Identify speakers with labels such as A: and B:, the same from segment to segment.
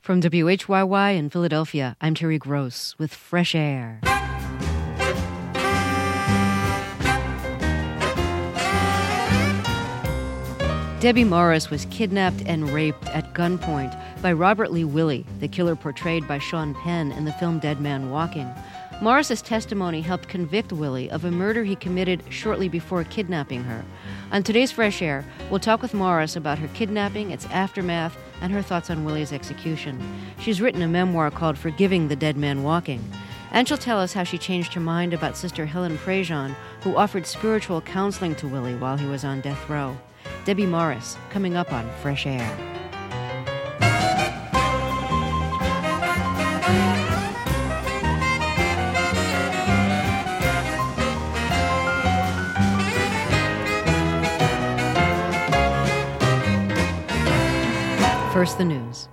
A: From WHYY in Philadelphia, I'm Terry Gross with Fresh Air. Debbie Morris was kidnapped and raped at gunpoint by Robert Lee Willie, the killer portrayed by Sean Penn in the film Dead Man Walking. Morris's testimony helped convict Willie of a murder he committed shortly before kidnapping her. On today's Fresh Air, we'll talk with Morris about her kidnapping, its aftermath, and her thoughts on Willie's execution. She's written a memoir called Forgiving the Dead Man Walking. And she'll tell us how she changed her mind about Sister Helen Prejean, who offered spiritual counseling to Willie while he was on death row. Debbie Morris, coming up on Fresh Air. First, the news.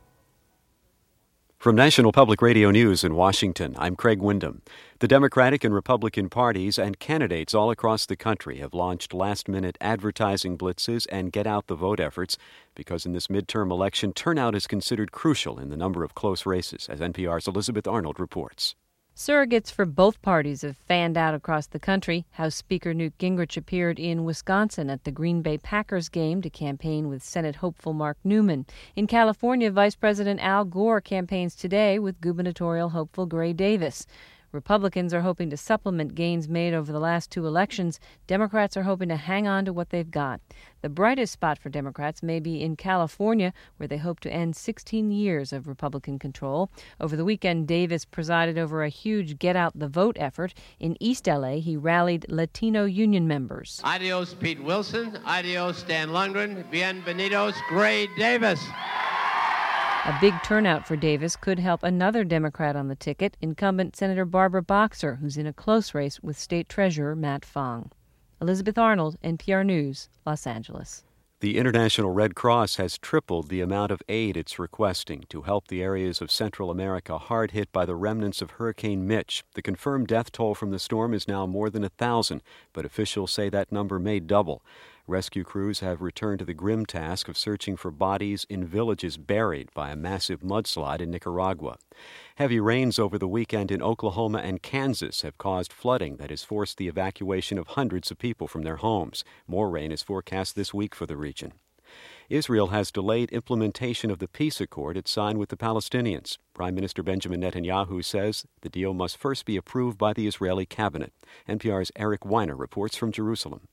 B: From National Public Radio News in Washington, I'm Craig Windham. The Democratic and Republican parties and candidates all across the country have launched last-minute advertising blitzes and get-out-the-vote efforts because in this midterm election, turnout is considered crucial in the number of close races, as NPR's Elizabeth Arnold reports.
C: Surrogates for both parties have fanned out across the country. House Speaker Newt Gingrich appeared in Wisconsin at the Green Bay Packers game to campaign with Senate hopeful Mark Newman. In California, Vice President Al Gore campaigns today with gubernatorial hopeful Gray Davis. Republicans are hoping to supplement gains made over the last two elections. Democrats are hoping to hang on to what they've got. The brightest spot for Democrats may be in California, where they hope to end 16 years of Republican control. Over the weekend, Davis presided over a huge get-out-the-vote effort. In East L.A., he rallied Latino union members.
D: Adios, Pete Wilson. Adios, Dan Lundgren. Bienvenidos, Gray Davis.
C: A big turnout for Davis could help another Democrat on the ticket, incumbent Senator Barbara Boxer, who's in a close race with State Treasurer Matt Fong. Elizabeth Arnold, NPR News, Los Angeles.
B: The International Red Cross has tripled the amount of aid it's requesting to help the areas of Central America hard hit by the remnants of Hurricane Mitch. The confirmed death toll from the storm is now more than 1,000, but officials say that number may double. Rescue crews have returned to the grim task of searching for bodies in villages buried by a massive mudslide in Nicaragua. Heavy rains over the weekend in Oklahoma and Kansas have caused flooding that has forced the evacuation of hundreds of people from their homes. More rain is forecast this week for the region. Israel has delayed implementation of the peace accord it signed with the Palestinians. Prime Minister Benjamin Netanyahu says the deal must first be approved by the Israeli cabinet. NPR's Eric Weiner reports from Jerusalem.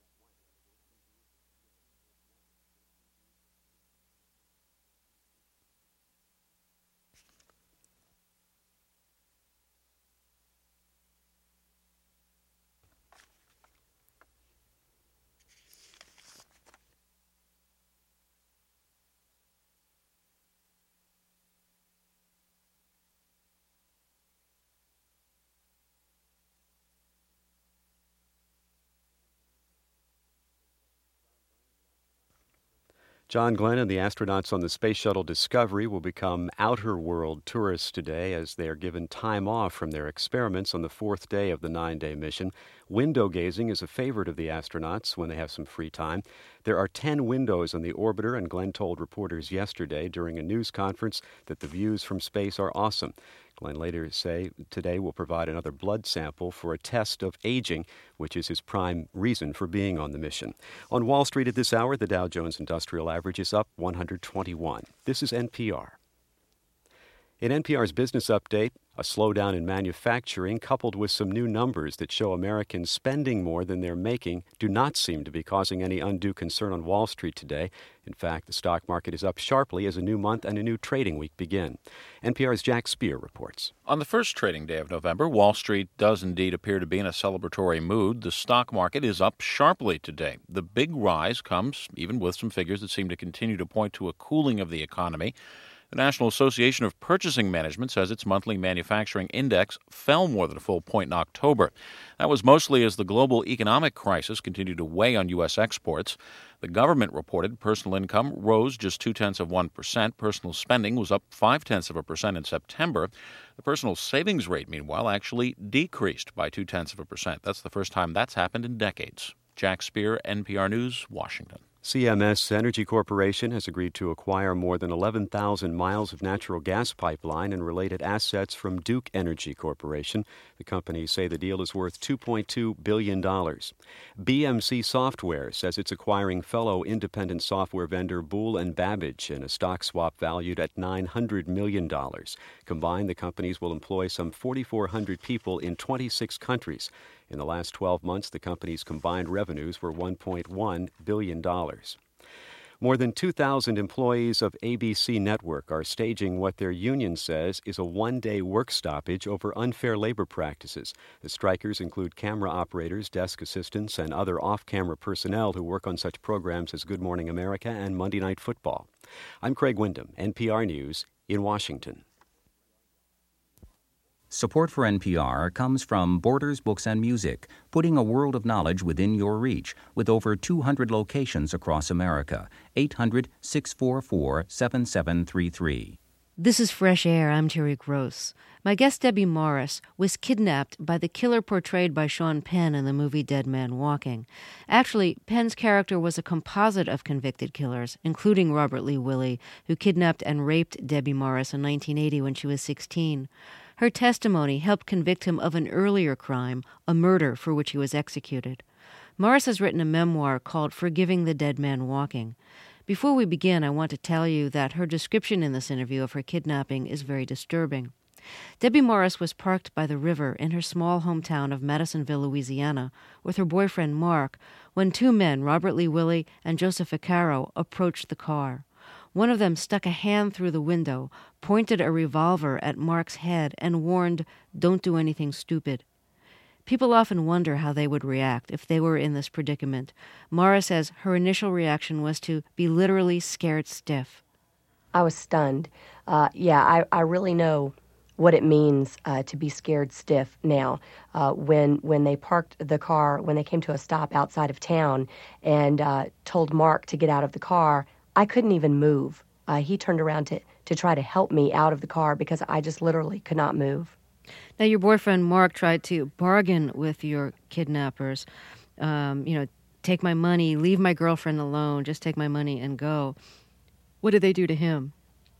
B: John Glenn and the astronauts on the Space Shuttle Discovery will become outer world tourists today as they are given time off from their experiments on the fourth day of the 9-day mission. Window gazing is a favorite of the astronauts when they have some free time. There are 10 windows on the orbiter, and Glenn told reporters yesterday during a news conference that the views from space are awesome. Glenn later say today will provide another blood sample for a test of aging, which is his prime reason for being on the mission. On Wall Street at this hour, the Dow Jones Industrial Average is up 121. This is NPR. In NPR's Business Update, a slowdown in manufacturing coupled with some new numbers that show Americans spending more than they're making do not seem to be causing any undue concern on Wall Street today. In fact, the stock market is up sharply as a new month and a new trading week begin. NPR's Jack Speer reports.
E: On the first trading day of November, Wall Street does indeed appear to be in a celebratory mood. The stock market is up sharply today. The big rise comes even with some figures that seem to continue to point to a cooling of the economy. The National Association of Purchasing Management says its monthly manufacturing index fell more than a full point in October. That was mostly as the global economic crisis continued to weigh on U.S. exports. The government reported personal income rose just 0.2%. Personal spending was up 0.5% in September. The personal savings rate, meanwhile, actually decreased by 0.2%. That's the first time that's happened in decades. Jack Speer, NPR News, Washington.
B: CMS Energy Corporation has agreed to acquire more than 11,000 miles of natural gas pipeline and related assets from Duke Energy Corporation. The companies say the deal is worth $2.2 billion. BMC Software says it's acquiring fellow independent software vendor Boole & Babbage in a stock swap valued at $900 million. Combined, the companies will employ some 4,400 people in 26 countries. In the last 12 months, the company's combined revenues were $1.1 billion. More than 2,000 employees of ABC Network are staging what their union says is a one-day work stoppage over unfair labor practices. The strikers include camera operators, desk assistants, and other off-camera personnel who work on such programs as Good Morning America and Monday Night Football. I'm Craig Wyndham, NPR News, in Washington.
F: Support for NPR comes from Borders Books and Music, putting a world of knowledge within your reach with over 200 locations across America. 800-644-7733.
A: This is Fresh Air. I'm Terry Gross. My guest, Debbie Morris, was kidnapped by the killer portrayed by Sean Penn in the movie Dead Man Walking. Actually, Penn's character was a composite of convicted killers, including Robert Lee Willie, who kidnapped and raped Debbie Morris in 1980 when she was 16. Her testimony helped convict him of an earlier crime, a murder for which he was executed. Morris has written a memoir called Forgiving the Dead Man Walking. Before we begin, I want to tell you that her description in this interview of her kidnapping is very disturbing. Debbie Morris was parked by the river in her small hometown of Madisonville, Louisiana, with her boyfriend Mark, when two men, Robert Lee Willie and Joseph Vaccaro, approached the car. One of them stuck a hand through the window, pointed a revolver at Mark's head, and warned, "Don't do anything stupid." People often wonder how they would react if they were in this predicament. Morris says her initial reaction was to be literally scared stiff.
G: I was stunned. I really know what it means to be scared stiff now. When they parked the car, when they came to a stop outside of town and told Mark to get out of the car, I couldn't even move. He turned around to try to help me out of the car because I just literally could not move.
A: Now, your boyfriend Mark tried to bargain with your kidnappers. Take my money, leave my girlfriend alone, just take my money and go. What did they do to him?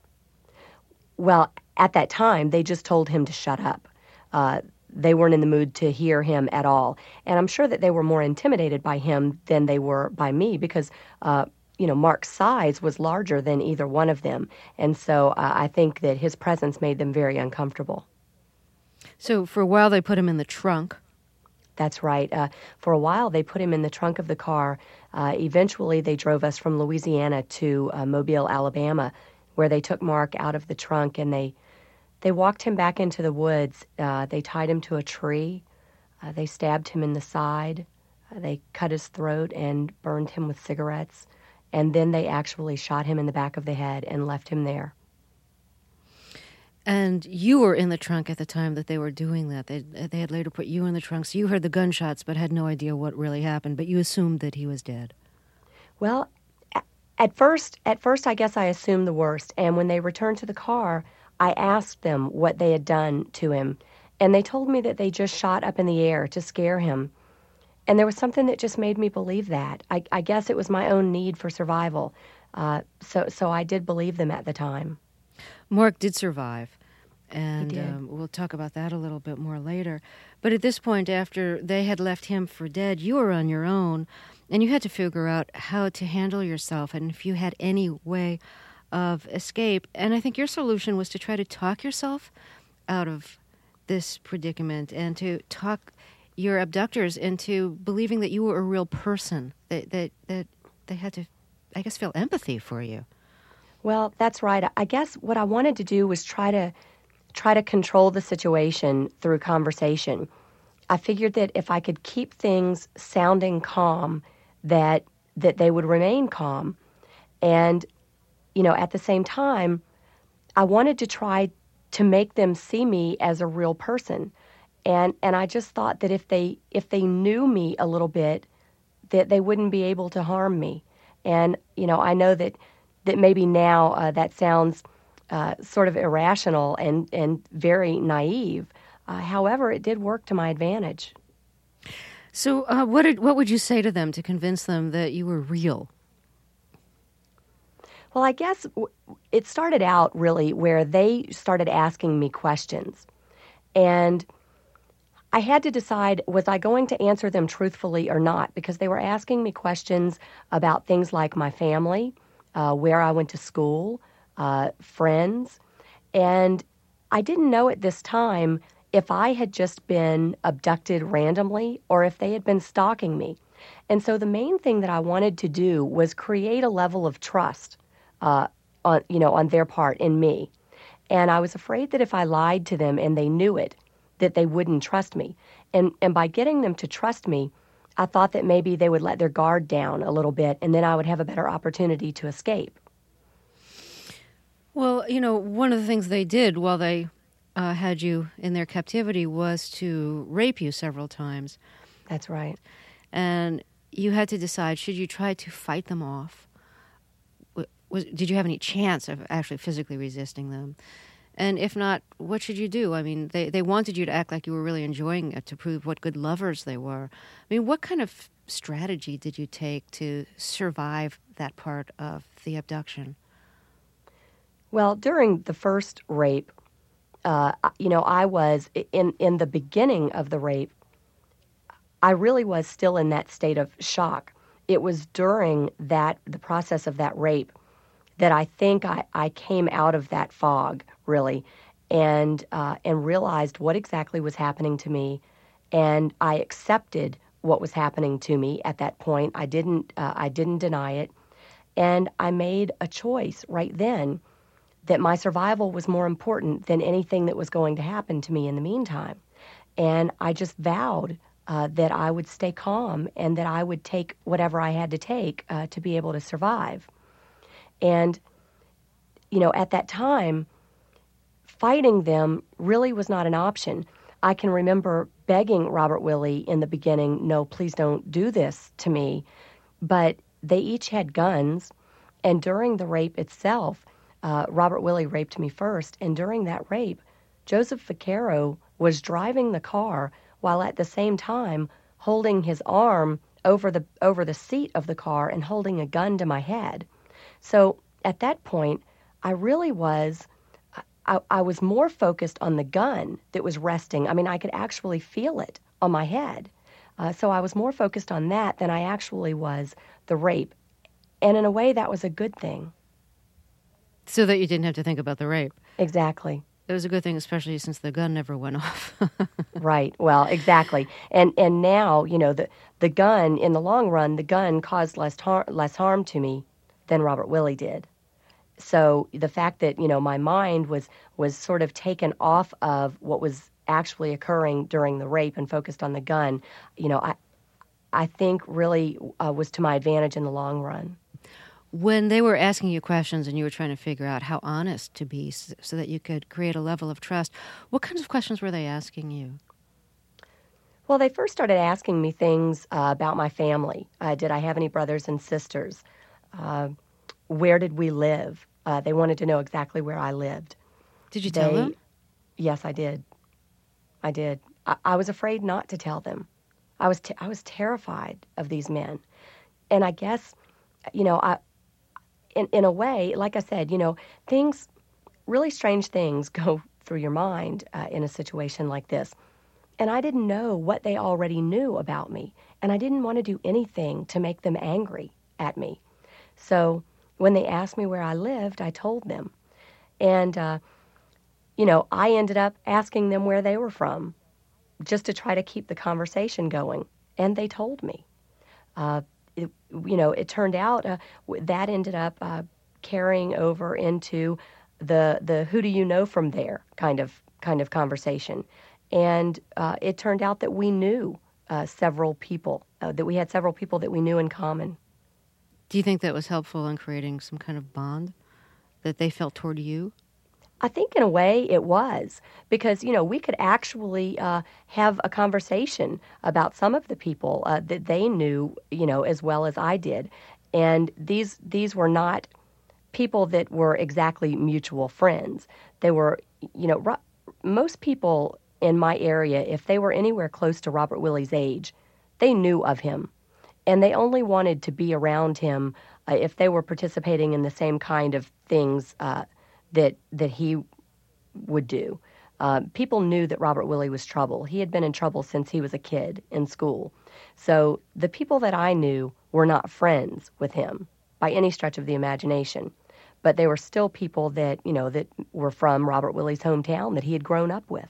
G: Well, at that time, they just told him to shut up. They weren't in the mood to hear him at all. And I'm sure that they were more intimidated by him than they were by me because Mark's size was larger than either one of them. And so I think that his presence made them very uncomfortable.
A: So for a while they put him in the trunk.
G: That's right. For a while they put him in the trunk of the car. Eventually they drove us from Louisiana to Mobile, Alabama, where they took Mark out of the trunk and they walked him back into the woods. They tied him to a tree. They stabbed him in the side. They cut his throat and burned him with cigarettes. And then they actually shot him in the back of the head and left him there.
A: And you were in the trunk at the time that they were doing that. They had later put you in the trunk, so you heard the gunshots but had no idea what really happened, but you assumed that he was dead.
G: Well, at first, I guess I assumed the worst. And when they returned to the car, I asked them what they had done to him. And they told me that they just shot up in the air to scare him. And there was something that just made me believe that. I guess it was my own need for survival. So I did believe them at the time.
A: Mark did survive, and
G: He did.
A: We'll talk about that a little bit more later. But at this point, after they had left him for dead, you were on your own, and you had to figure out how to handle yourself and if you had any way of escape. And I think your solution was to try to talk yourself out of this predicament and to talk your abductors into believing that you were a real person, that they had to, I guess, feel empathy for you.
G: Well, that's right. I guess what I wanted to do was try to control the situation through conversation. I figured that if I could keep things sounding calm, that they would remain calm. And, at the same time, I wanted to try to make them see me as a real person. And I just thought that if they knew me a little bit, that they wouldn't be able to harm me. And, I know that maybe now that sounds sort of irrational and very naive. However, it did work to my advantage.
A: So what would you say to them to convince them that you were real?
G: Well, I guess it started out really where they started asking me questions. And I had to decide, was I going to answer them truthfully or not? Because they were asking me questions about things like my family, where I went to school, friends. And I didn't know at this time if I had just been abducted randomly or if they had been stalking me. And so the main thing that I wanted to do was create a level of trust on their part in me. And I was afraid that if I lied to them and they knew it, that they wouldn't trust me. And by getting them to trust me, I thought that maybe they would let their guard down a little bit, and then I would have a better opportunity to escape.
A: Well, one of the things they did while they had you in their captivity was to rape you several times.
G: That's right.
A: And you had to decide, should you try to fight them off? Did you have any chance of actually physically resisting them? And if not, what should you do? I mean, they wanted you to act like you were really enjoying it to prove what good lovers they were. I mean, what kind of strategy did you take to survive that part of the abduction?
G: Well, during the first rape, I was, in the beginning of the rape, I really was still in that state of shock. It was during the process of that rape that I think I came out of that fog, really, and realized what exactly was happening to me, and I accepted what was happening to me at that point. I didn't deny it, and I made a choice right then that my survival was more important than anything that was going to happen to me in the meantime. And I just vowed that I would stay calm and that I would take whatever I had to take to be able to survive. And, at that time, fighting them really was not an option. I can remember begging Robert Willie in the beginning, no, please don't do this to me. But they each had guns, and during the rape itself, Robert Willie raped me first, and during that rape, Joseph Vaquero was driving the car while at the same time holding his arm over the seat of the car and holding a gun to my head. So at that point, I really was, I was more focused on the gun that was resting. I mean, I could actually feel it on my head. So I was more focused on that than I actually was the rape. And in a way, that was a good thing.
A: So that you didn't have to think about the rape.
G: Exactly.
A: It was a good thing, especially since the gun never went off.
G: Right. Well, exactly. And now, the gun, in the long run, the gun caused less harm to me than Robert Willie did. So the fact that, my mind was sort of taken off of what was actually occurring during the rape and focused on the gun, I think really was to my advantage in the long run.
A: When they were asking you questions and you were trying to figure out how honest to be so that you could create a level of trust, what kinds of questions were they asking you?
G: Well, they first started asking me things about my family. Did I have any brothers and sisters? Where did we live? They wanted to know exactly where I lived.
A: Did you tell them?
G: Yes, I did. I did. I was afraid not to tell them. I was terrified of these men. And I guess, in a way, like I said, really strange things go through your mind in a situation like this. And I didn't know what they already knew about me. And I didn't want to do anything to make them angry at me. So when they asked me where I lived, I told them. And, I ended up asking them where they were from just to try to keep the conversation going. And they told me. It turned out that ended up carrying over into the who do you know from there kind of conversation. And it turned out that we knew several people, that we had several people that we knew in common.
A: Do you think that was helpful in creating some kind of bond that they felt toward you?
G: I think in a way it was, because, we could actually have a conversation about some of the people that they knew, as well as I did. And these were not people that were exactly mutual friends. They were, most people in my area, if they were anywhere close to Robert Willie's age, they knew of him. And they only wanted to be around him if they were participating in the same kind of things that he would do. People knew that Robert Willie was trouble. He had been in trouble since he was a kid in school. So the people that I knew were not friends with him by any stretch of the imagination. But they were still people that, that were from Robert Willie's hometown that he had grown up with.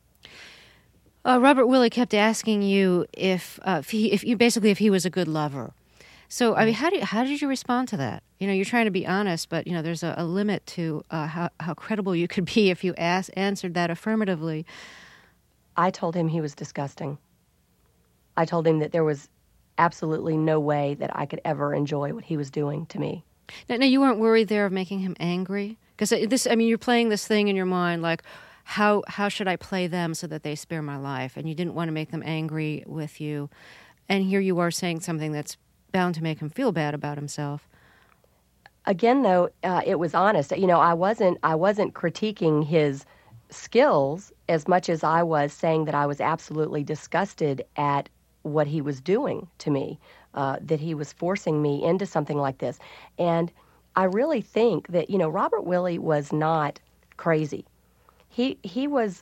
A: Robert Willie kept asking you if he was a good lover. So, I mean, how did you respond to that? You're trying to be honest, but, there's a limit to how credible you could be if you answered that affirmatively.
G: I told him he was disgusting. I told him that there was absolutely no way that I could ever enjoy what he was doing to me.
A: Now you weren't worried there of making him angry? Because you're playing this thing in your mind, like, how should I play them so that they spare my life? And you didn't want to make them angry with you. And here you are saying something that's bound to make him feel bad about himself.
G: Again, though, it was honest. I wasn't critiquing his skills as much as I was saying that I was absolutely disgusted at what he was doing to me, that he was forcing me into something like this. And I really think that, Robert Willie was not crazy. He was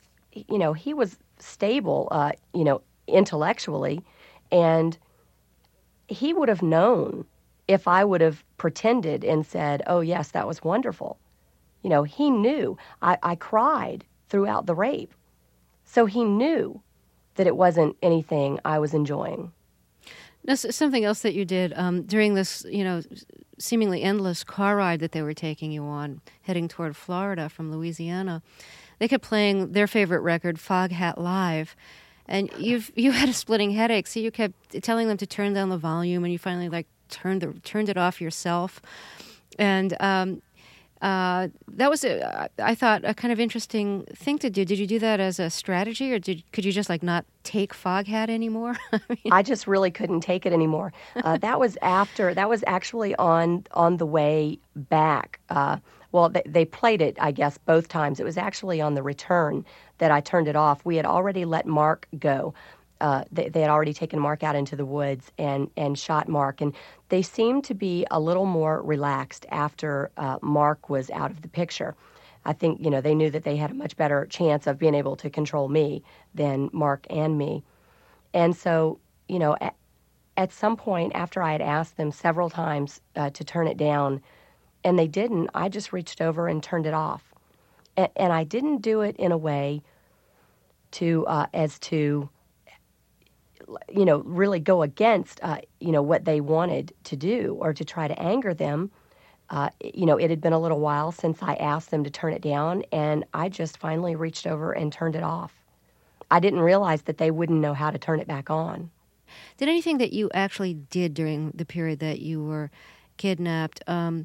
G: stable, intellectually, and he would have known if I would have pretended and said, oh, yes, that was wonderful. He knew. I cried throughout the rape. So he knew that it wasn't anything I was enjoying.
A: Now, something else that you did during this, seemingly endless car ride that they were taking you on, heading toward Florida from Louisiana, they kept playing their favorite record, Foghat Live, and you had a splitting headache, so you kept telling them to turn down the volume, and you finally turned it off yourself, and that was I thought a kind of interesting thing to do. Did you do that as a strategy, or could you just not take Foghat anymore?
G: I just really couldn't take it anymore. That was actually on the way back. Well, they played it, I guess, both times. It was actually on the return that I turned it off. We had already let Mark go. They had already taken Mark out into the woods and shot Mark. And they seemed to be a little more relaxed after Mark was out of the picture. I think, they knew that they had a much better chance of being able to control me than Mark and me. And so, at some point after I had asked them several times to turn it down, and they didn't, I just reached over and turned it off. And I didn't do it in a way as to really go against, what they wanted to do or to try to anger them. It had been a little while since I asked them to turn it down, and I just finally reached over and turned it off. I didn't realize that they wouldn't know how to turn it back on.
A: Did anything that you actually did during the period that you were kidnapped,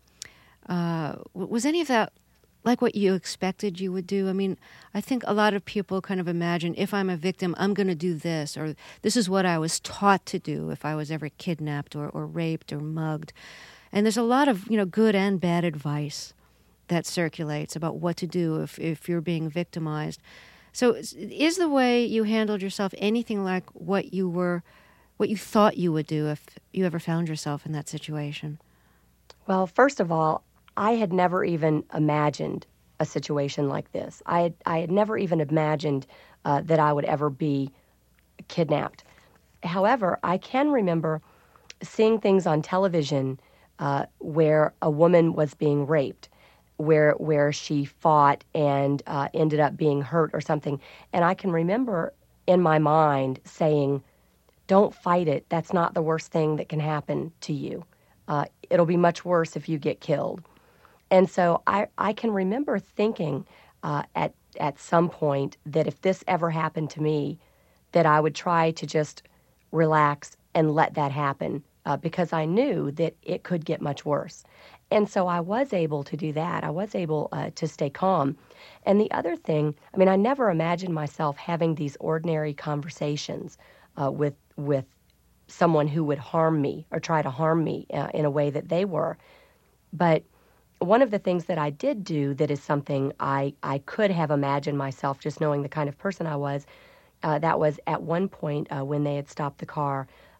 A: was any of that like what you expected you would do? I mean, I think a lot of people kind of imagine, if I'm a victim, I'm going to do this, or this is what I was taught to do if I was ever kidnapped or raped or mugged. And there's a lot of, good and bad advice that circulates about what to do if you're being victimized. So is the way you handled yourself anything like what you thought you would do if you ever found yourself in that situation?
G: Well, first of all, I had never even imagined a situation like this. I had never even imagined that I would ever be kidnapped. However, I can remember seeing things on television where a woman was being raped, where she fought and ended up being hurt or something. And I can remember in my mind saying, don't fight it. That's not the worst thing that can happen to you. It'll be much worse if you get killed. And so I can remember thinking at some point that if this ever happened to me, that I would try to just relax and let that happen because I knew that it could get much worse. And so I was able to do that. I was able to stay calm. And the other thing, I never imagined myself having these ordinary conversations with someone who would harm me or try to harm me in a way that they were. But one of the things that I did do that is something I could have imagined myself just knowing the kind of person I was, that was at one point when they had stopped the car,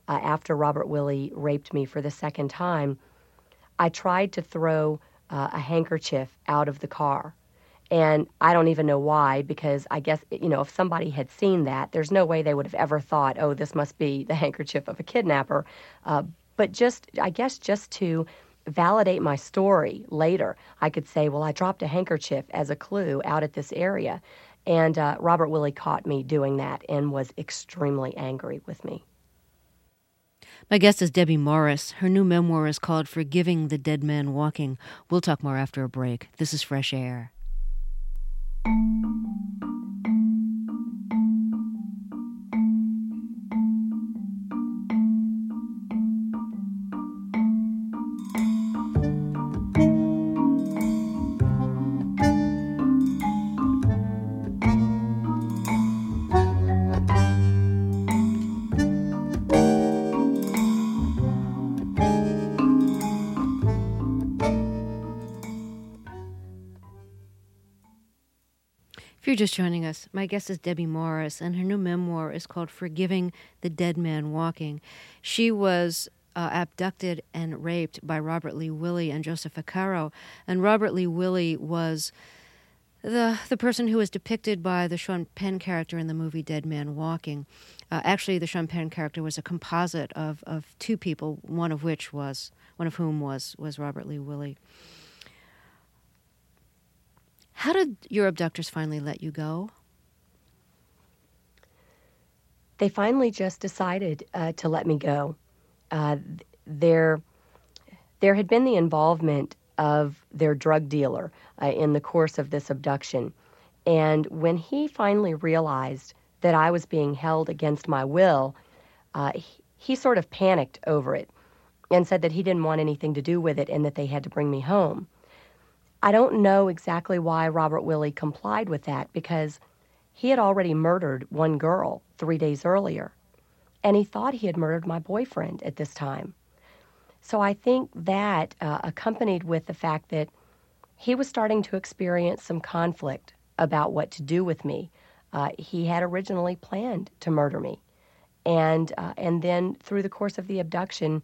G: after Robert Willie raped me for the second time, I tried to throw a handkerchief out of the car. And I don't even know why, because I guess, if somebody had seen that, there's no way they would have ever thought, oh, this must be the handkerchief of a kidnapper. But I guess just to validate my story later, I could say, well, I dropped a handkerchief as a clue out at this area. And Robert Willie caught me doing that and was extremely angry with me.
A: My guest is Debbie Morris. Her new memoir is called Forgiving the Dead Man Walking. We'll talk more after a break. This is Fresh Air. If you're just joining us, my guest is Debbie Morris, and her new memoir is called Forgiving the Dead Man Walking. She was abducted and raped by Robert Lee Willie and Joseph Vaccaro, and Robert Lee Willie was the person who was depicted by the Sean Penn character in the movie Dead Man Walking. Actually, the Sean Penn character was a composite of two people, one of whom was Robert Lee Willie. How did your abductors finally let you go?
G: They finally just decided to let me go. There had been the involvement of their drug dealer in the course of this abduction. And when he finally realized that I was being held against my will, he sort of panicked over it and said that he didn't want anything to do with it and that they had to bring me home. I don't know exactly why Robert Willie complied with that, because he had already murdered one girl 3 days earlier, and he thought he had murdered my boyfriend at this time. So I think that, accompanied with the fact that he was starting to experience some conflict about what to do with me. He had originally planned to murder me, and then through the course of the abduction,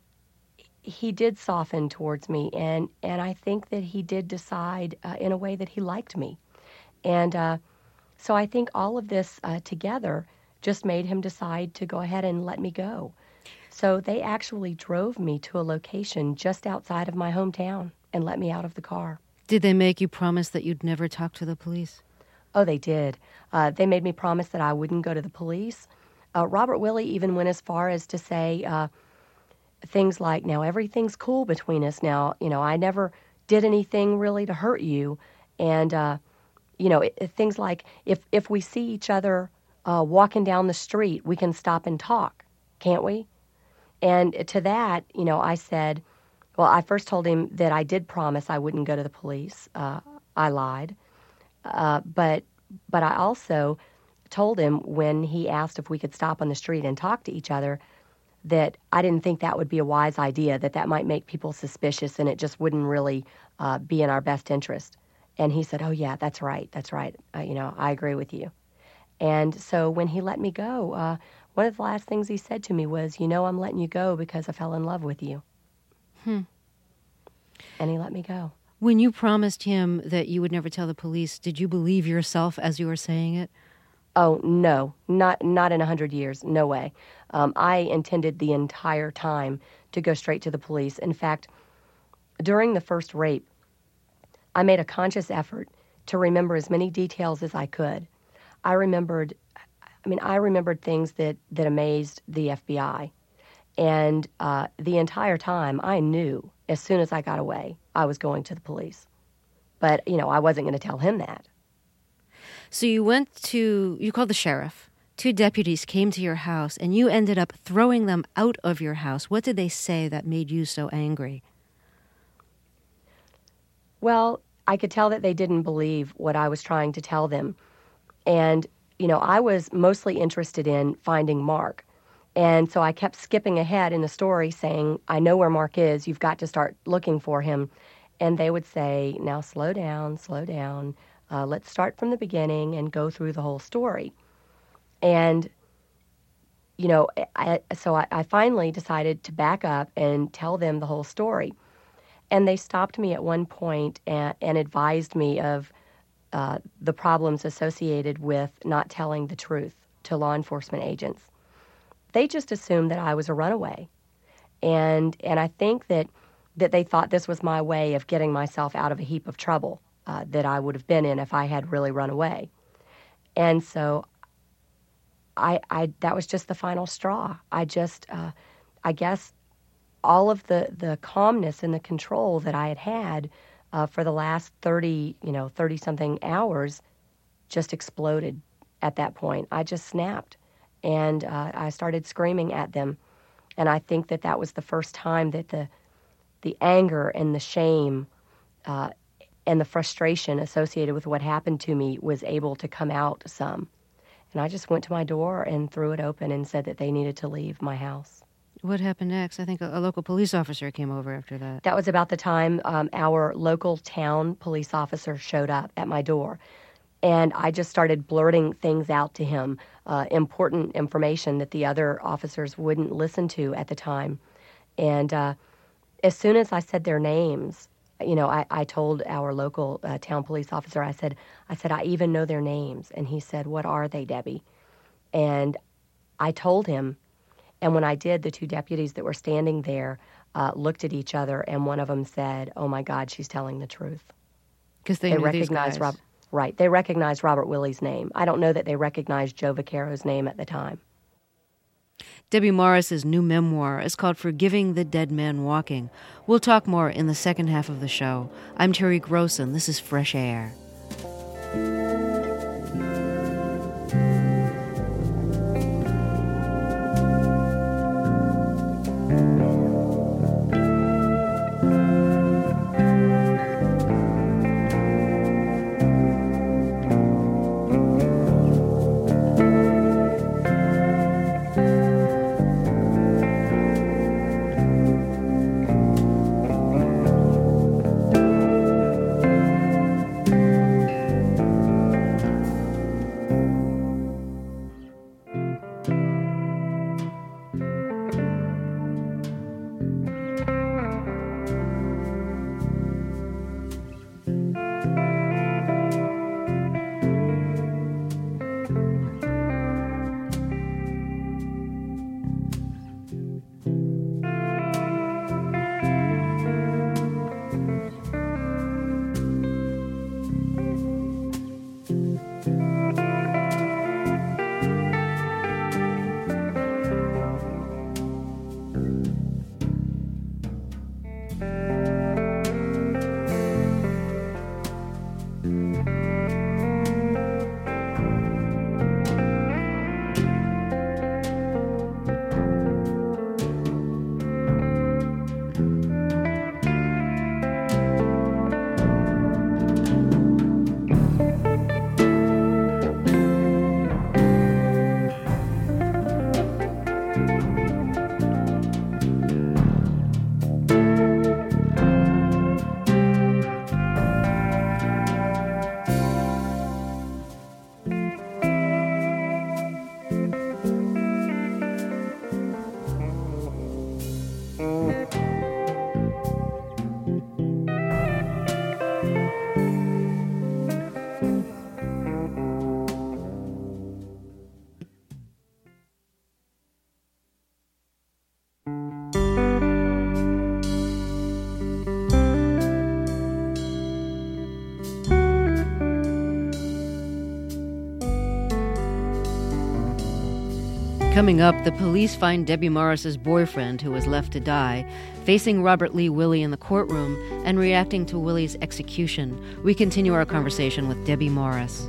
G: he did soften towards me, and I think that he did decide in a way that he liked me. And so I think all of this together just made him decide to go ahead and let me go. So they actually drove me to a location just outside of my hometown and let me out of the car.
A: Did they make you promise that you'd never talk to the police?
G: Oh, they did. They made me promise that I wouldn't go to the police. Robert Willie even went as far as to say things like, now everything's cool between us now. I never did anything really to hurt you. And, things like, if we see each other walking down the street, we can stop and talk, can't we? And to that, I said, well, I first told him that I did promise I wouldn't go to the police. I lied. But I also told him when he asked if we could stop on the street and talk to each other that I didn't think that would be a wise idea, that might make people suspicious and it just wouldn't really be in our best interest. And he said, oh, yeah, that's right. I agree with you. And so when he let me go, one of the last things he said to me was, I'm letting you go because I fell in love with you. And he let me go.
A: When you promised him that you would never tell the police, did you believe yourself as you were saying it?
G: Oh, no, not in 100 years. No way. I intended the entire time to go straight to the police. In fact, during the first rape, I made a conscious effort to remember as many details as I could. I remembered things that amazed the FBI. And the entire time, I knew as soon as I got away, I was going to the police. But, I wasn't going to tell him that.
A: So you called the sheriff. 2 deputies came to your house, and you ended up throwing them out of your house. What did they say that made you so angry?
G: Well, I could tell that they didn't believe what I was trying to tell them. And, I was mostly interested in finding Mark. And so I kept skipping ahead in the story saying, I know where Mark is. You've got to start looking for him. And they would say, now slow down. Let's start from the beginning and go through the whole story. And I finally decided to back up and tell them the whole story. And they stopped me at one point and advised me of the problems associated with not telling the truth to law enforcement agents. They just assumed that I was a runaway. And I think that they thought this was my way of getting myself out of a heap of trouble that I would have been in if I had really run away. And so I that was just the final straw. I guess all of the calmness and the control that I had for the last 30-something hours just exploded at that point. I just snapped, and I started screaming at them. And I think that was the first time that the anger and the shame and the frustration associated with what happened to me was able to come out some. And I just went to my door and threw it open and said that they needed to leave my house.
A: What happened next? I think a local police officer came over after that.
G: That was about the time our local town police officer showed up at my door. And I just started blurting things out to him, important information that the other officers wouldn't listen to at the time. And as soon as I said their names, I told our local town police officer, I said, I even know their names. And he said, "What are they, Debbie?" And I told him. And when I did, the two deputies that were standing there looked at each other, and one of them said, "Oh, my God, she's telling the truth."
A: Because they knew
G: recognized
A: these guys.
G: Right. They recognized Robert Willey's name. I don't know that they recognized Joe Vaccaro's name at the time.
A: Debbie Morris's new memoir is called Forgiving the Dead Man Walking. We'll talk more in the second half of the show. I'm Terry Grossen. This is Fresh Air. Coming up, the police find Debbie Morris's boyfriend, who was left to die, facing Robert Lee Willey in the courtroom and reacting to Willey's execution. We continue our conversation with Debbie Morris.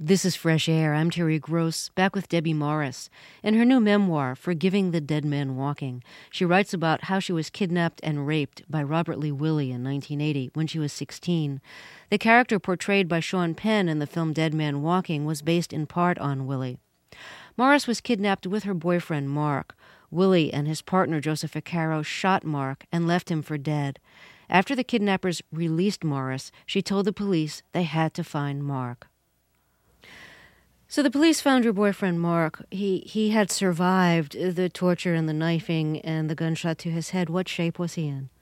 A: This is Fresh Air. I'm Terry Gross, back with Debbie Morris. In her new memoir, Forgiving the Dead Man Walking, she writes about how she was kidnapped and raped by Robert Lee Willie in 1980 when she was 16. The character portrayed by Sean Penn in the film Dead Man Walking was based in part on Willie. Morris was kidnapped with her boyfriend, Mark. Willie and his partner, Joseph Vaccaro, shot Mark and left him for dead. After the kidnappers released Morris, she told the police they had to find Mark. So the police found your boyfriend, Mark. He had survived the torture and the knifing and the gunshot to his head. What shape was he in?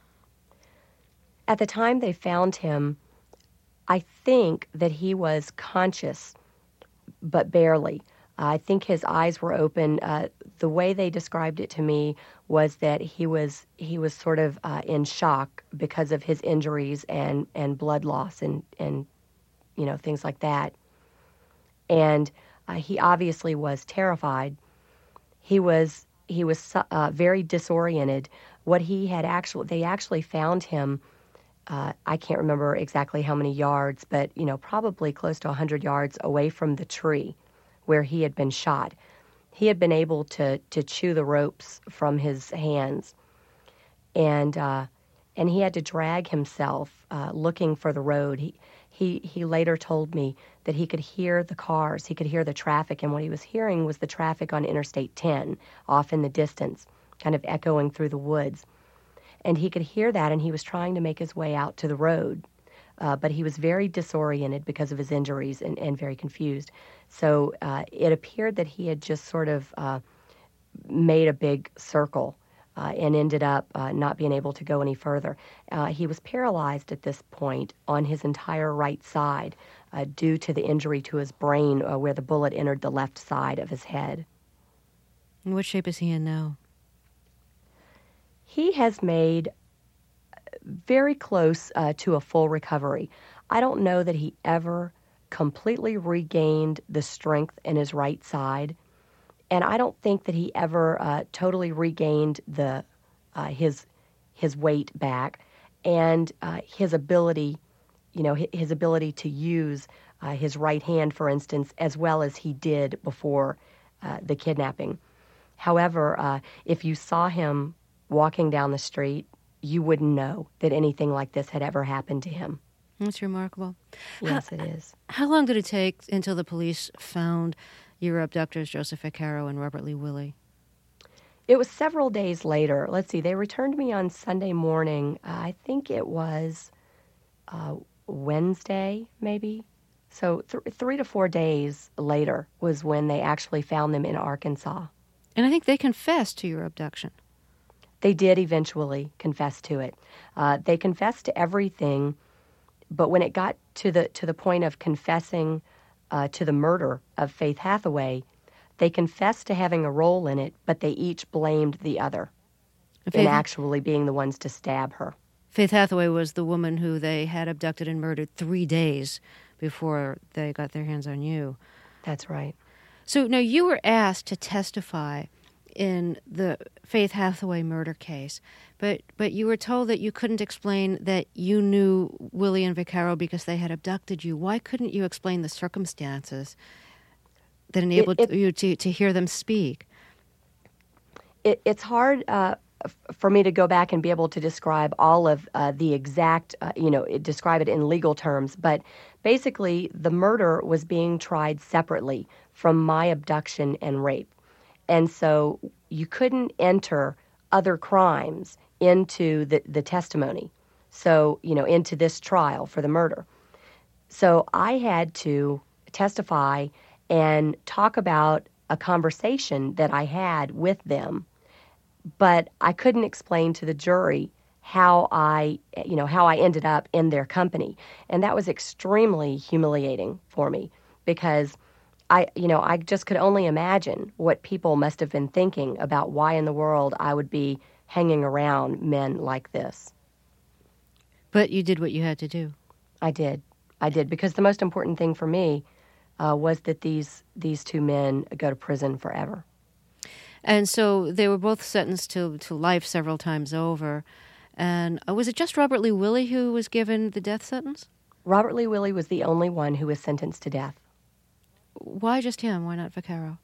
G: At the time they found him, I think that he was conscious, but barely. I think his eyes were open. The way they described it to me was that he was sort of in shock because of his injuries and blood loss and things like that. And he obviously was terrified. He was very disoriented. They actually found him. I can't remember exactly how many yards, but probably close to 100 yards away from the tree where he had been shot. He had been able to chew the ropes from his hands, and he had to drag himself looking for the road. He later told me that he could hear the cars, he could hear the traffic, and what he was hearing was the traffic on Interstate 10 off in the distance, kind of echoing through the woods. And he could hear that, and he was trying to make his way out to the road. But he was very disoriented because of his injuries and very confused. So it appeared that he had just sort of made a big circle and ended up not being able to go any further. He was paralyzed at this point on his entire right side due to the injury to his brain where the bullet entered the left side of his head.
A: And what shape is he in now?
G: He has made very close to a full recovery. I don't know that he ever completely regained the strength in his right side, and I don't think that he ever totally regained his weight back and his ability, his ability to use his right hand, for instance, as well as he did before the kidnapping. However, if you saw him walking down the street, you wouldn't know that anything like this had ever happened to him.
A: That's remarkable.
G: Yes, it is.
A: How long did it take until the police found your abductors, Joseph Vaccaro and Robert Lee Willie?
G: It was several days later. Let's see, they returned me on Sunday morning. I think it was Wednesday, maybe. So 3 to 4 days later was when they actually found them in Arkansas.
A: And I think they confessed to your abduction.
G: They did eventually confess to it. They confessed to everything, but when it got to the point of confessing to the murder of Faith Hathaway, they confessed to having a role in it, but they each blamed the other in actually being the ones to stab her.
A: Faith Hathaway was the woman who they had abducted and murdered 3 days before they got their hands on you.
G: That's right.
A: So now you were asked to testify in the Faith Hathaway murder case, but you were told that you couldn't explain that you knew Willie and Vaccaro because they had abducted you. Why couldn't you explain the circumstances that enabled you to hear them speak?
G: It's hard for me to go back and be able to describe all of the exact, describe it in legal terms, but basically the murder was being tried separately from my abduction and rape. And so you couldn't enter other crimes into the testimony, so, into this trial for the murder. So I had to testify and talk about a conversation that I had with them, but I couldn't explain to the jury how I ended up in their company. And that was extremely humiliating for me because I just could only imagine what people must have been thinking about why in the world I would be hanging around men like this.
A: But you did what you had to do.
G: I did, because the most important thing for me was that these two men go to prison forever.
A: And so they were both sentenced to life several times over. And was it just Robert Lee Willie who was given the death sentence?
G: Robert Lee Willie was the only one who was sentenced to death.
A: Why just him? Why not Vaccaro?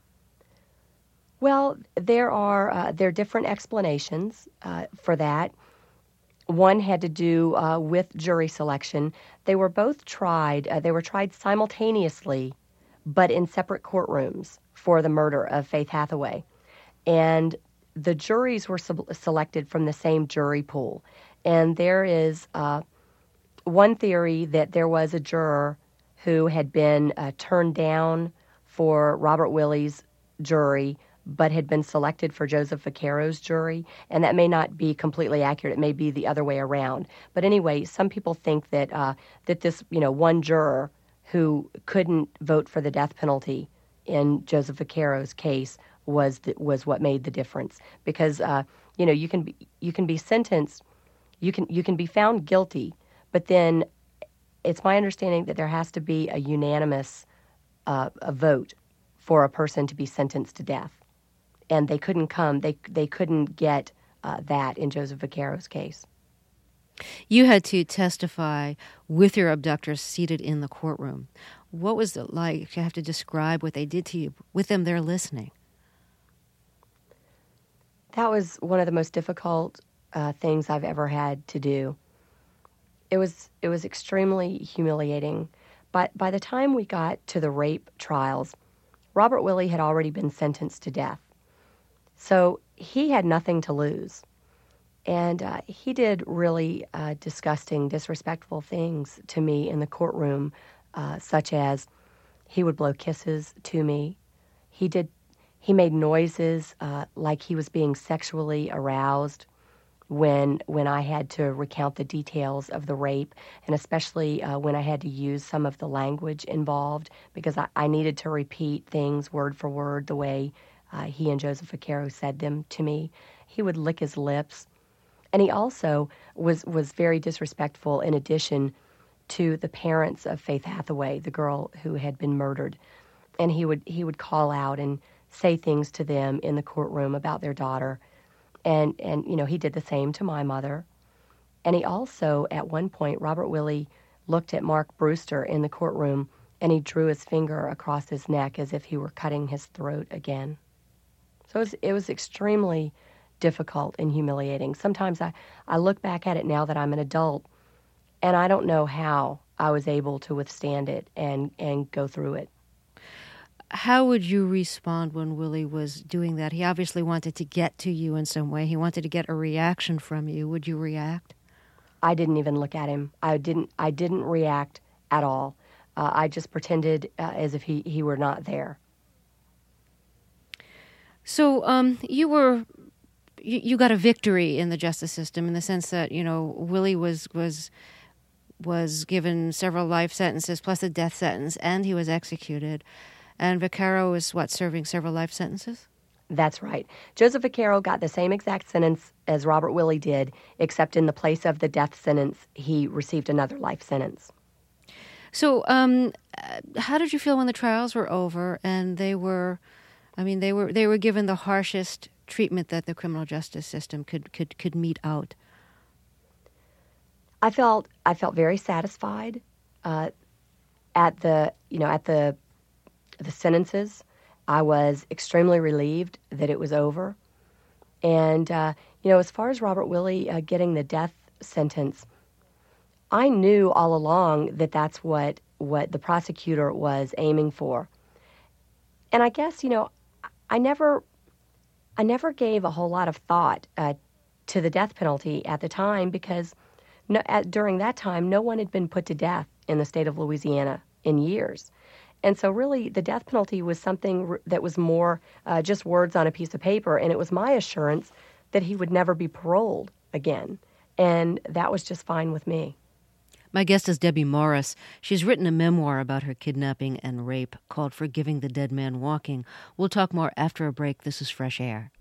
G: Well, there are different explanations for that. One had to do with jury selection. They were both tried. They were tried simultaneously, but in separate courtrooms for the murder of Faith Hathaway. And the juries were selected from the same jury pool. And there is one theory that there was a juror who had been turned down for Robert Willey's jury, but had been selected for Joseph Vaccaro's jury, and that may not be completely accurate. It may be the other way around. But anyway, some people think that that this, one juror who couldn't vote for the death penalty in Joseph Vaccaro's case was what made the difference. Because you can be sentenced, you can be found guilty, but then it's my understanding that there has to be a unanimous a vote for a person to be sentenced to death. And they couldn't they couldn't get that in Joseph Vaccaro's case.
A: You had to testify with your abductors seated in the courtroom. What was it like? You have to describe what they did to you with them there listening.
G: That was one of the most difficult things I've ever had to do. It was extremely humiliating. But by the time we got to the rape trials, Robert Willey had already been sentenced to death. So he had nothing to lose. And he did really disgusting, disrespectful things to me in the courtroom, such as he would blow kisses to me. He made noises like he was being sexually aroused when I had to recount the details of the rape, and especially when I had to use some of the language involved, because I needed to repeat things word for word the way he and Joseph Vaccaro said them to me. He would lick his lips. And he also was very disrespectful in addition to the parents of Faith Hathaway, the girl who had been murdered. And he would call out and say things to them in the courtroom about their daughter. And he did the same to my mother. And he also, at one point, Robert Willey looked at Mark Brewster in the courtroom, and he drew his finger across his neck as if he were cutting his throat again. So it was extremely difficult and humiliating. Sometimes I look back at it now that I'm an adult, and I don't know how I was able to withstand it and go through it.
A: How would you respond when Willey was doing that? He obviously wanted to get to you in some way. He wanted to get a reaction from you. Would you react?
G: I didn't even look at him. I didn't react at all. I just pretended as if he were not there.
A: So you got a victory in the justice system in the sense that, Willey was given several life sentences plus a death sentence, and he was executed. And Vaccaro is, serving several life sentences?
G: That's right. Joseph Vaccaro got the same exact sentence as Robert Willey did, except in the place of the death sentence, he received another life sentence.
A: So how did you feel when the trials were over and they were given the harshest treatment that the criminal justice system could mete out?
G: I felt very satisfied at the sentences. I was extremely relieved that it was over. And as far as Robert Willey getting the death sentence, I knew all along that that's what the prosecutor was aiming for. And I guess, I never gave a whole lot of thought to the death penalty at the time because during that time, no one had been put to death in the state of Louisiana in years. And so really the death penalty was something that was more just words on a piece of paper, and it was my assurance that he would never be paroled again. And that was just fine with me.
A: My guest is Debbie Morris. She's written a memoir about her kidnapping and rape called Forgiving the Dead Man Walking. We'll talk more after a break. This is Fresh Air.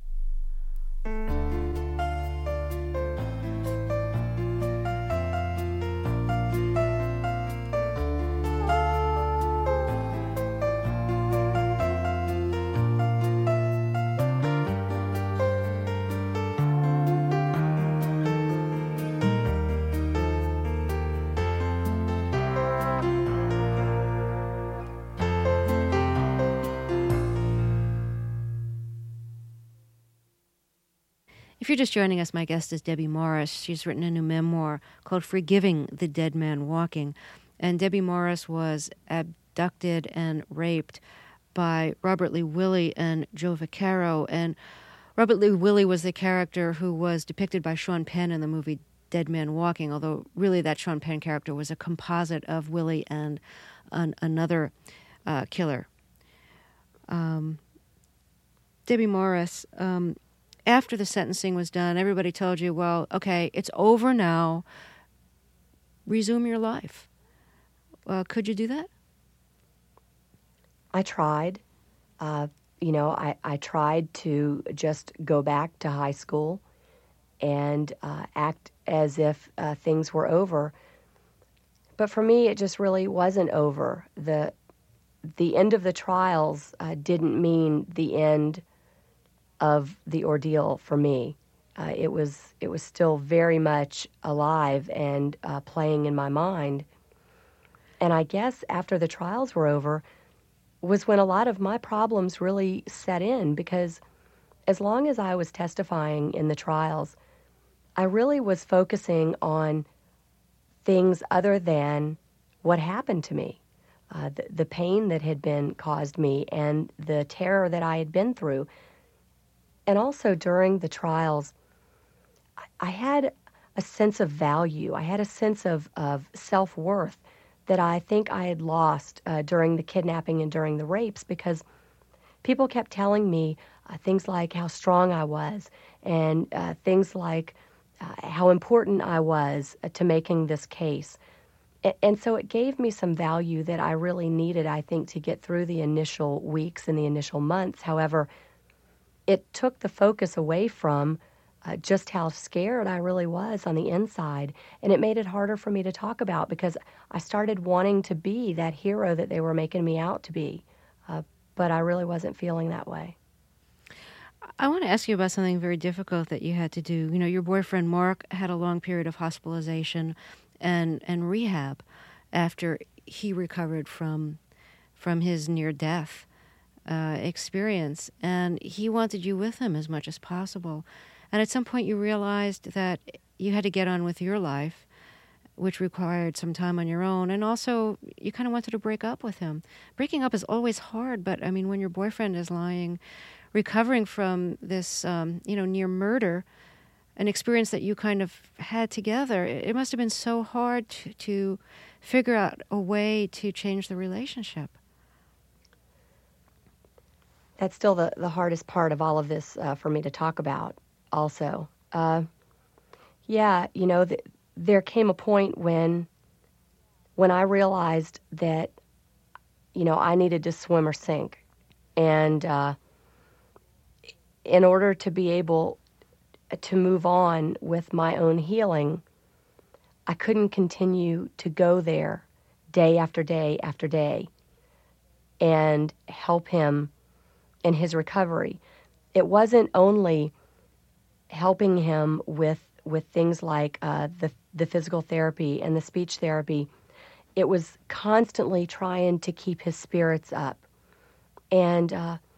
A: If you're just joining us, my guest is Debbie Morris. She's written a new memoir called Forgiving the Dead Man Walking. And Debbie Morris was abducted and raped by Robert Lee Willie and Joe Vaccaro. And Robert Lee Willie was the character who was depicted by Sean Penn in the movie Dead Man Walking, although really that Sean Penn character was a composite of Willie and another killer. Debbie Morris, after the sentencing was done, everybody told you, well, okay, it's over now. Resume your life. Could you do that?
G: I tried. I tried to just go back to high school and act as if things were over. But for me, it just really wasn't over. The end of the trials didn't mean the end of the ordeal for me. It was still very much alive and playing in my mind. And I guess after the trials were over was when a lot of my problems really set in, because as long as I was testifying in the trials, I really was focusing on things other than what happened to me, the pain that had been caused me and the terror that I had been through. And also during the trials, I had a sense of value. I had a sense of self-worth that I think I had lost during the kidnapping and during the rapes, because people kept telling me things like how strong I was and things like how important I was to making this case. And so it gave me some value that I really needed, I think, to get through the initial weeks and the initial months. However, it took the focus away from just how scared I really was on the inside, and it made it harder for me to talk about, because I started wanting to be that hero that they were making me out to be, but I really wasn't feeling that way.
A: I want to ask you about something very difficult that you had to do. You know, your boyfriend Mark had a long period of hospitalization and rehab after he recovered from his near-death experience, and he wanted you with him as much as possible. And at some point you realized that you had to get on with your life, which required some time on your own, and also you kind of wanted to break up with him. Breaking up is always hard, but I mean, when your boyfriend is recovering from this, near murder, an experience that you kind of had together, it must have been so hard to figure out a way to change the relationship.
G: That's still the hardest part of all of this for me to talk about also. There came a point when I realized that, I needed to swim or sink. And in order to be able to move on with my own healing, I couldn't continue to go there day after day after day and help him in his recovery. It wasn't only helping him with things like the physical therapy and the speech therapy. It was constantly trying to keep his spirits up. And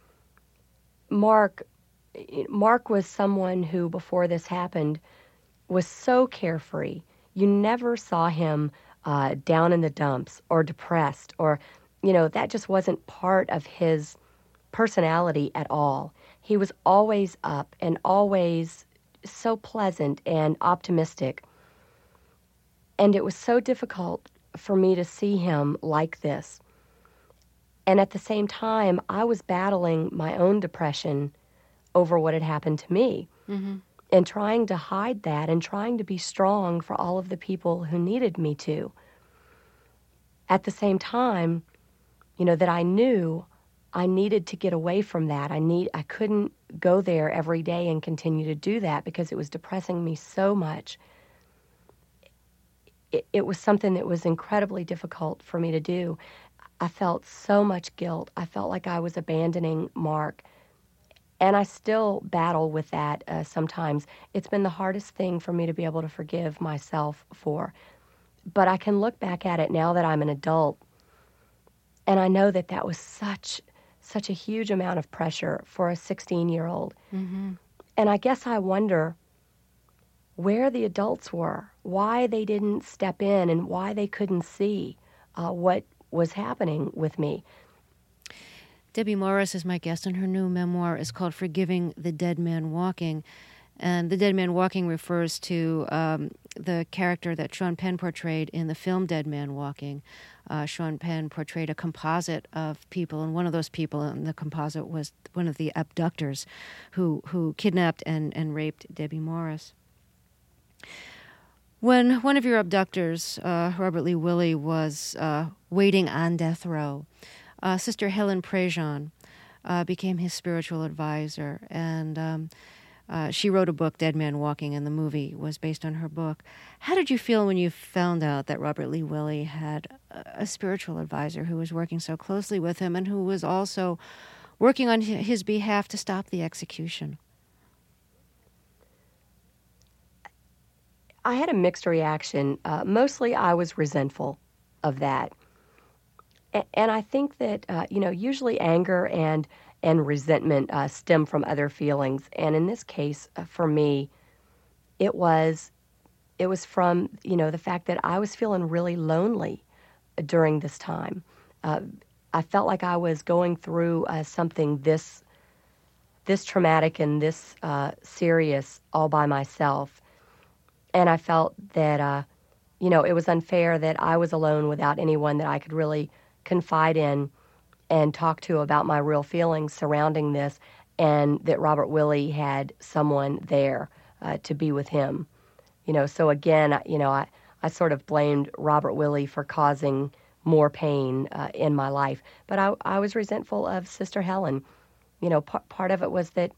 G: Mark was someone who, before this happened, was so carefree. You never saw him down in the dumps or depressed, or, that just wasn't part of his personality at all. He was always up and always so pleasant and optimistic. And it was so difficult for me to see him like this. And at the same time, I was battling my own depression over what had happened to me, and trying to hide that and trying to be strong for all of the people who needed me to. At the same time, that I knew I needed to get away from that. I couldn't go there every day and continue to do that because it was depressing me so much. It was something that was incredibly difficult for me to do. I felt so much guilt. I felt like I was abandoning Mark. And I still battle with that sometimes. It's been the hardest thing for me to be able to forgive myself for. But I can look back at it now that I'm an adult, and I know that that was such a huge amount of pressure for a 16-year-old. And And I guess I wonder where the adults were, why they didn't step in, and why they couldn't see what was happening with me.
A: Debbie Morris is my guest, and her new memoir is called Forgiving the Dead Man Walking. And The Dead Man Walking refers to the character that Sean Penn portrayed in the film Dead Man Walking. Sean Penn portrayed a composite of people, and one of those people in the composite was one of the abductors who kidnapped and raped Debbie Morris. When one of your abductors, Robert Lee Willie, was waiting on death row, Sister Helen Prejean became his spiritual advisor, and she wrote a book, Dead Man Walking, and the movie was based on her book. How did you feel when you found out that Robert Lee Willie had a spiritual advisor who was working so closely with him and who was also working on his behalf to stop the execution?
G: I had a mixed reaction. Mostly I was resentful of that. And I think that, usually anger and resentment stem from other feelings. And in this case, for me, it was from, the fact that I was feeling really lonely during this time. I felt like I was going through something this traumatic and this serious all by myself. And I felt that, it was unfair that I was alone without anyone that I could really confide in and talk to about my real feelings surrounding this, and that Robert Willie had someone there to be with him. So again, I sort of blamed Robert Willie for causing more pain in my life. But I was resentful of Sister Helen. Part of it was that,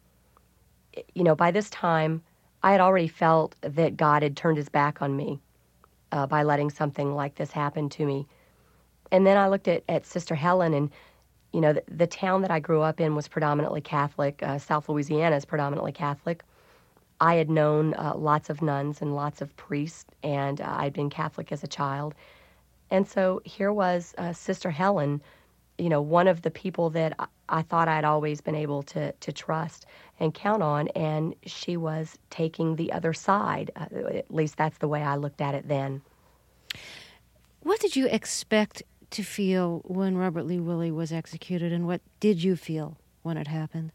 G: by this time, I had already felt that God had turned his back on me by letting something like this happen to me. And then I looked at Sister Helen, and, the town that I grew up in was predominantly Catholic. South Louisiana is predominantly Catholic. I had known lots of nuns and lots of priests, and I'd been Catholic as a child. And so here was Sister Helen, one of the people that I thought I'd always been able to trust and count on, and she was taking the other side. At least that's the way I looked at it then.
A: What did you expect to feel when Robert Lee Willie was executed, and what did you feel when it happened?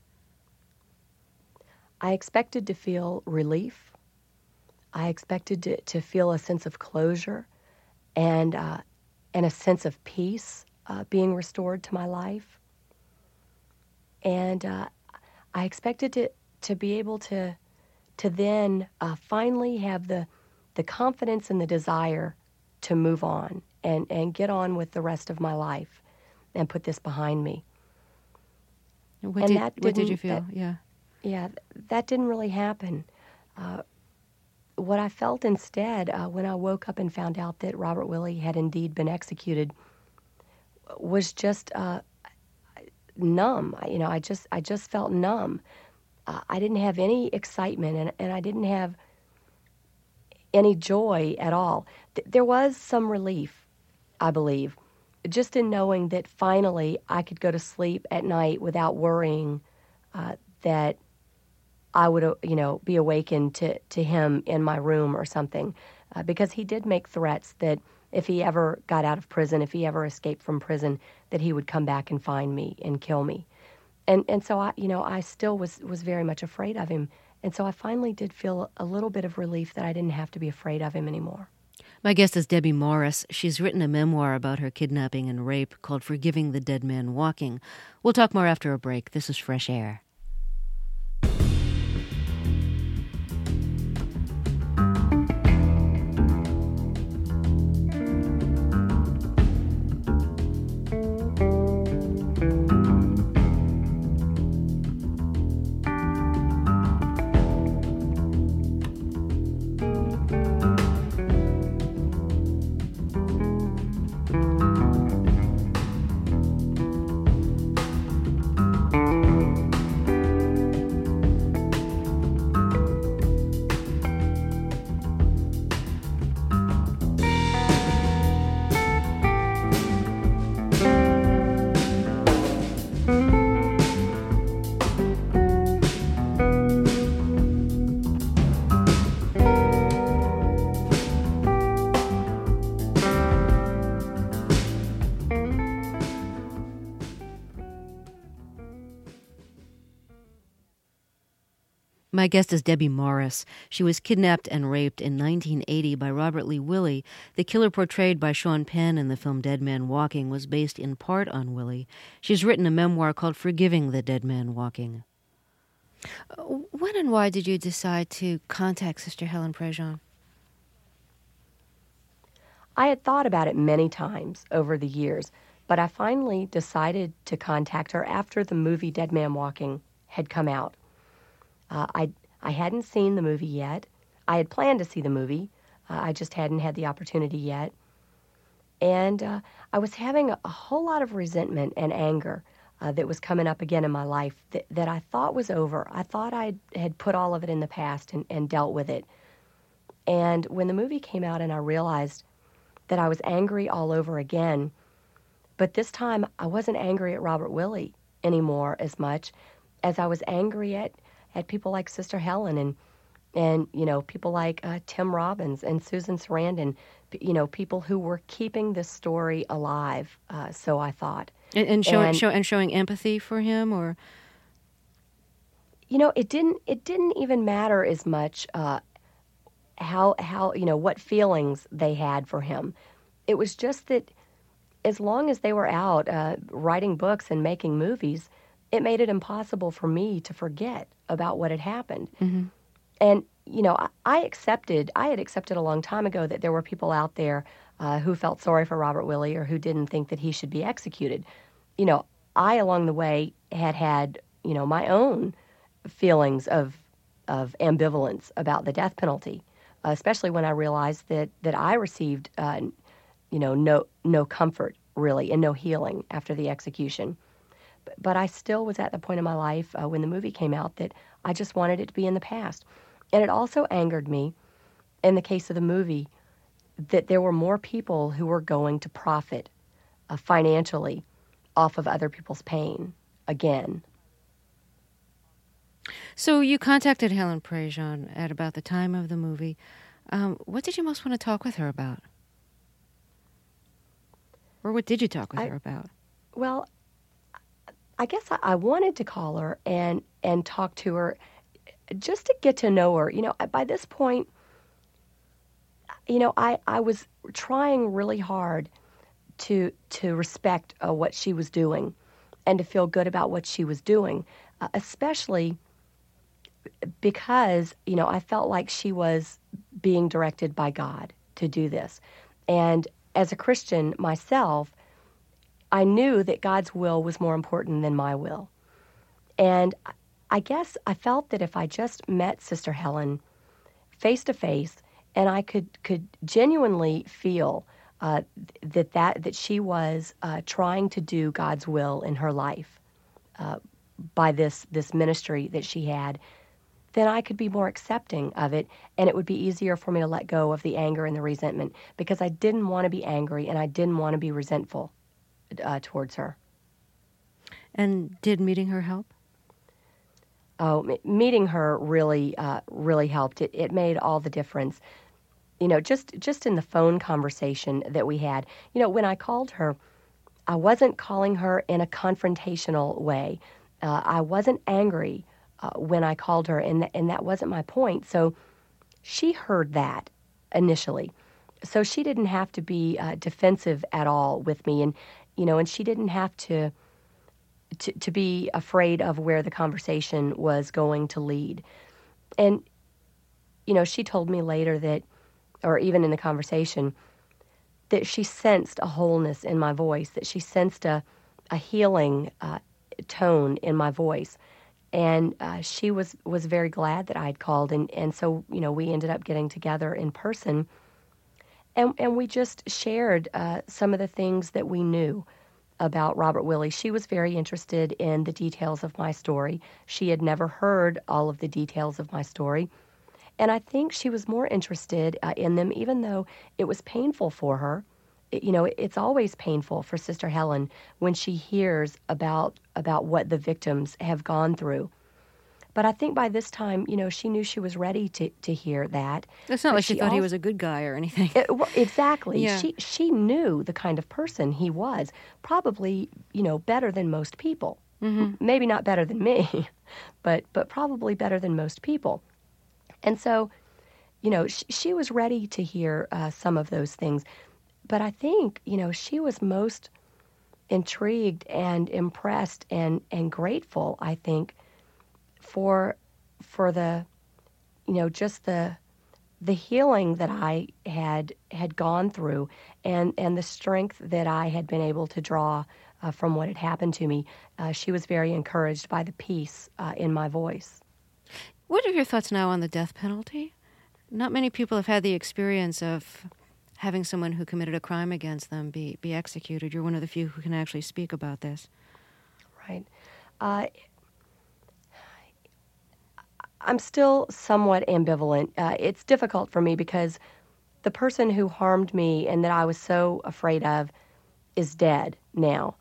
G: I expected to feel relief. I expected to feel a sense of closure and a sense of peace being restored to my life. And I expected to be able to then finally have the confidence and the desire to move on and get on with the rest of my life and put this behind me.
A: What did you feel?
G: That didn't really happen. What I felt instead when I woke up and found out that Robert Willie had indeed been executed was just numb. I just felt numb. I didn't have any excitement, and I didn't have any joy at all. There was some relief, I believe, just in knowing that finally I could go to sleep at night without worrying that I would, be awakened to him in my room or something, because he did make threats that if he ever got out of prison, if he ever escaped from prison, that he would come back and find me and kill me. And so I still was very much afraid of him. And so I finally did feel a little bit of relief that I didn't have to be afraid of him anymore.
A: My guest is Debbie Morris. She's written a memoir about her kidnapping and rape called Forgiving the Dead Man Walking. We'll talk more after a break. This is Fresh Air. My guest is Debbie Morris. She was kidnapped and raped in 1980 by Robert Lee Willie. The killer portrayed by Sean Penn in the film Dead Man Walking was based in part on Willie. She's written a memoir called Forgiving the Dead Man Walking. When and why did you decide to contact Sister Helen Prejean?
G: I had thought about it many times over the years, but I finally decided to contact her after the movie Dead Man Walking had come out. I hadn't seen the movie yet. I had planned to see the movie. I just hadn't had the opportunity yet. And I was having a whole lot of resentment and anger that was coming up again in my life that I thought was over. I thought I had put all of it in the past and dealt with it. And when the movie came out and I realized that I was angry all over again, but this time I wasn't angry at Robert Willie anymore as much as I was angry at people like Sister Helen and people like Tim Robbins and Susan Sarandon, people who were keeping this story alive. So I thought,
A: and showing empathy for him, or
G: it didn't even matter as much how what feelings they had for him. It was just that as long as they were out writing books and making movies, it made it impossible for me to forget about what had happened.
A: Mm-hmm.
G: And, I had accepted a long time ago that there were people out there who felt sorry for Robert Willie or who didn't think that he should be executed. I, along the way, had my own feelings of ambivalence about the death penalty, especially when I realized that I received, no comfort, really, and no healing after the execution. But I still was at the point in my life when the movie came out that I just wanted it to be in the past. And it also angered me, in the case of the movie, that there were more people who were going to profit financially off of other people's pain again.
A: So you contacted Helen Prejean at about the time of the movie. What did you most want to talk with her about? Or what did you talk with her about?
G: Well, I guess I wanted to call her and talk to her just to get to know her. By this point, I was trying really hard to respect what she was doing and to feel good about what she was doing, especially because, I felt like she was being directed by God to do this. And as a Christian myself, I knew that God's will was more important than my will. And I guess I felt that if I just met Sister Helen face to face and I could genuinely feel that she was trying to do God's will in her life by this ministry that she had, then I could be more accepting of it, and it would be easier for me to let go of the anger and the resentment, because I didn't want to be angry and I didn't want to be resentful towards her.
A: And did meeting her help?
G: Oh, meeting her really helped. It made all the difference. Just in the phone conversation that we had. When I called her, I wasn't calling her in a confrontational way. I wasn't angry when I called her, and that wasn't my point. So she heard that initially. So she didn't have to be defensive at all with me, and she didn't have to be afraid of where the conversation was going to lead. And, she told me later that, or even in the conversation, that she sensed a wholeness in my voice, that she sensed a healing tone in my voice. And she was very glad that I had called. And so, we ended up getting together in person. And we just shared some of the things that we knew about Robert Willie. She was very interested in the details of my story. She had never heard all of the details of my story. And I think she was more interested in them, even though it was painful for her. It's always painful for Sister Helen when she hears about what the victims have gone through. But I think by this time, she knew she was ready to hear that.
A: It's not like she thought he was a good guy or anything.
G: Exactly.
A: Yeah.
G: She knew the kind of person he was, probably, better than most people Maybe not better than me, but probably better than most people. And so, she was ready to hear some of those things. But I think, she was most intrigued and impressed and grateful, I think, for the, just the healing that I had gone through and the strength that I had been able to draw from what had happened to me. She was very encouraged by the peace in my voice.
A: What are your thoughts now on the death penalty? Not many people have had the experience of having someone who committed a crime against them be executed. You're one of the few who can actually speak about this.
G: Right. I'm still somewhat ambivalent. It's difficult for me because the person who harmed me and that I was so afraid of is dead now.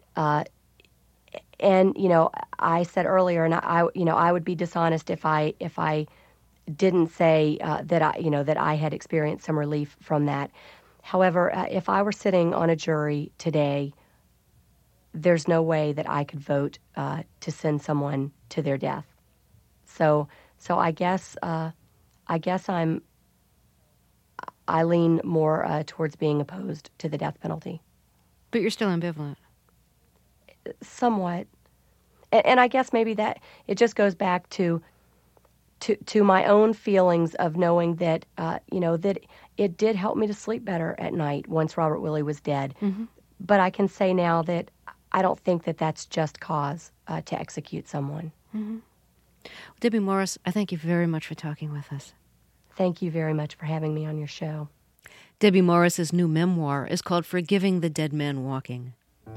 G: And I said earlier, and I would be dishonest if I didn't say that I had experienced some relief from that. However, if I were sitting on a jury today, there's no way that I could vote to send someone to their death. So I guess I lean more towards being opposed to the death penalty.
A: But you're still ambivalent.
G: Somewhat, and I guess maybe that it just goes back to my own feelings of knowing that that it did help me to sleep better at night once Robert Willie was dead. Mm-hmm. But I can say now that I don't think that that's just cause to execute someone.
A: Mm-hmm. Debbie Morris, I thank you very much for talking with us.
G: Thank you very much for having me on your show.
A: Debbie Morris's new memoir is called Forgiving the Dead Man Walking.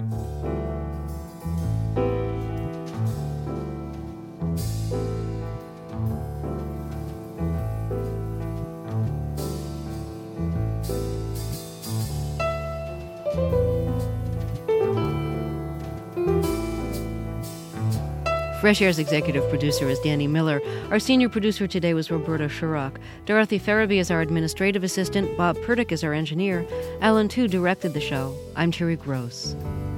A: Fresh Air's executive producer is Danny Miller. Our senior producer today was Roberta Shurrock. Dorothy Farabee is our administrative assistant. Bob Purtick is our engineer. Alan Tu directed the show. I'm Terry Gross.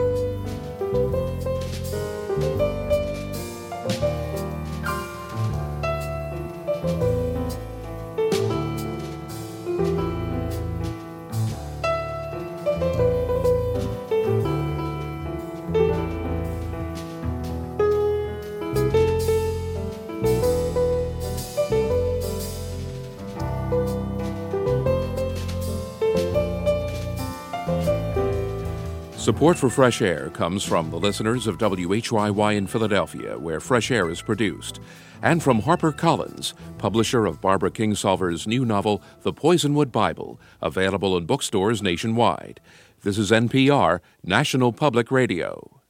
H: Support for Fresh Air comes from the listeners of WHYY in Philadelphia, where Fresh Air is produced, and from HarperCollins, publisher of Barbara Kingsolver's new novel, The Poisonwood Bible, available in bookstores nationwide. This is NPR, National Public Radio.